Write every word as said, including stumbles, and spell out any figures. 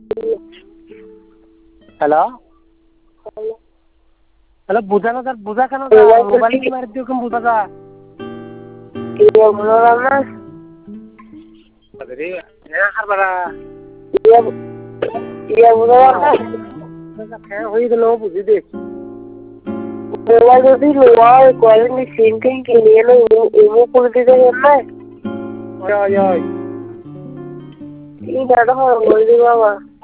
hello hello বুঝা না বুঝা কেন মোবাইল কি মারি দিও কেন বুঝা যা iya beneran mas jadi ya harbar iya iya beneran mas kayak hoy gelo বুঝি দে মোবাইল যদি লোয়া কোয়ালিটি সিম টিম কিনে এলো এমো করে দিতে না ওই ওই এই দাদা হয় বল দি বাবা